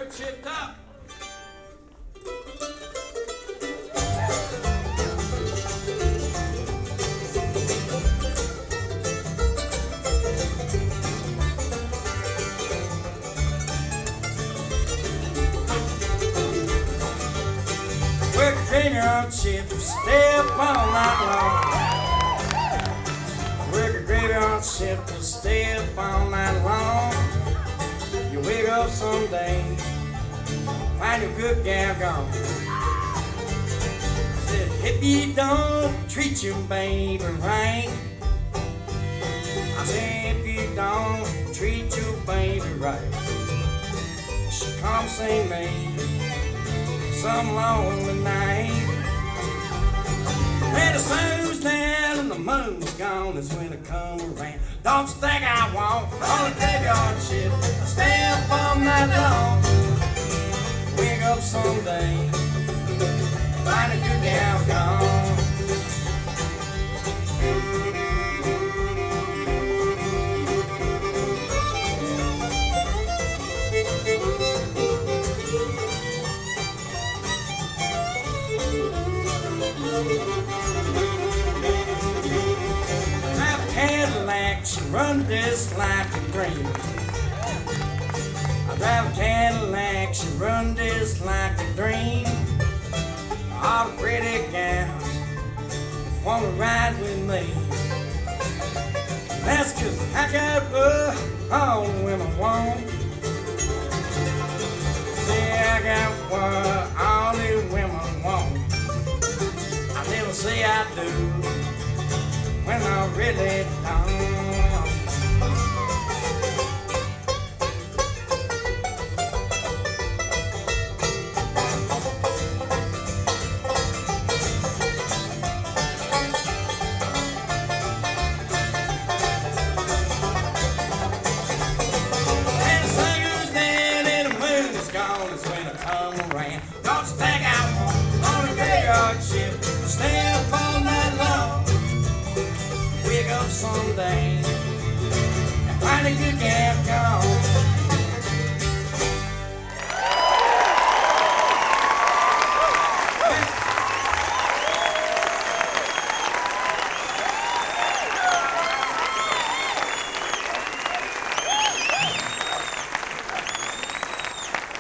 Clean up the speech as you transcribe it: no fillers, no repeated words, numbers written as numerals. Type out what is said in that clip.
Work shift up. Work a graveyard shift, stay up all night long. Work a graveyard shift, stay up all night long. You wake up someday, find your good gal gone. Said, if you don't treat your baby right, I said, if you don't treat your baby right, she come see me some lonely night. When the sun's down and the moon's gone, is when I come around. Don't you think I want on a graveyard shift, stay up all night long. Wake up someday, find a good gal gone. Drive a Cadillac, she run this like a dream. I drive a Cadillac, she run this like a dream. All the pretty gals wanna ride with me. That's 'cause I got what all the women want. See, I got what all the women want. I never say I do when I really don't. And the singer's dead and the moon is gone, is when I come around. Don't you think I want on a graveyard shift, stay up all night long. Wake up someday and find a good gal gone.